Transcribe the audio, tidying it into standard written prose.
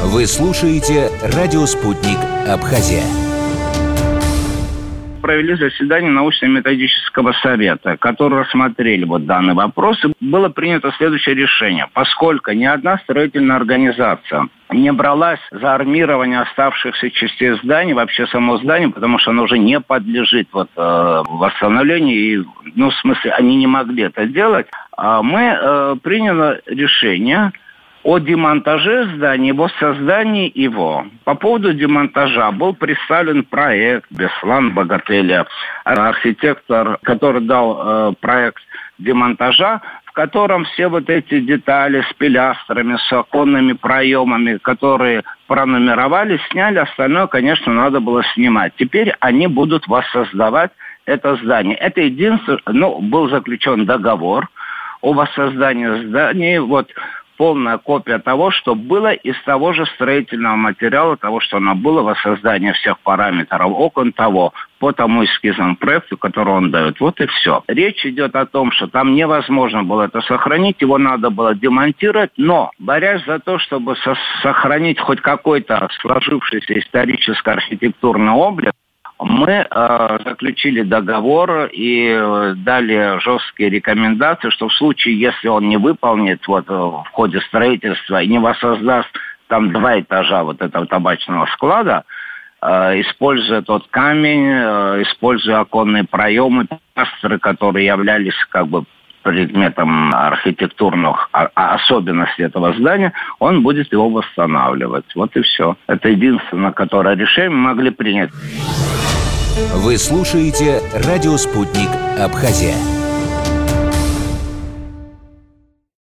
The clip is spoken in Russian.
Вы слушаете «Радио Спутник. Абхазия». Провели заседание научно-методического совета, который рассмотрели данный вопрос, и было принято следующее решение. Поскольку ни одна строительная организация не бралась за армирование оставшихся частей здания, вообще само здание, потому что оно уже не подлежит восстановлению, и, в смысле, они не могли это сделать, мы приняли решение о демонтаже здания, его создании его. По поводу демонтажа был представлен проект Беслан Богателя, архитектор, который дал проект демонтажа, в котором все эти детали с пилястрами, с оконными проемами, которые пронумеровали, сняли, остальное, конечно, надо было снимать. Теперь они будут воссоздавать это здание. Это единственное, был заключен договор о воссоздании здания, полная копия того, что было из того же строительного материала, того, что оно было, воссоздание всех параметров окон того, по тому эскизному проекту, который он дает. Вот и все. Речь идет о том, что там невозможно было это сохранить, его надо было демонтировать, но, борясь за то, чтобы сохранить хоть какой-то сложившийся исторический архитектурный облик, мы заключили договор и дали жесткие рекомендации, что в случае, если он не выполнит в ходе строительства и не воссоздаст там 2 этажа этого табачного склада, используя тот камень, используя оконные проемы, пилястры, которые являлись предметом архитектурных особенностей этого здания, он будет его восстанавливать. Вот и все. Это единственное, которое решение мы могли принять. Вы слушаете «Радио Спутник. Абхазия».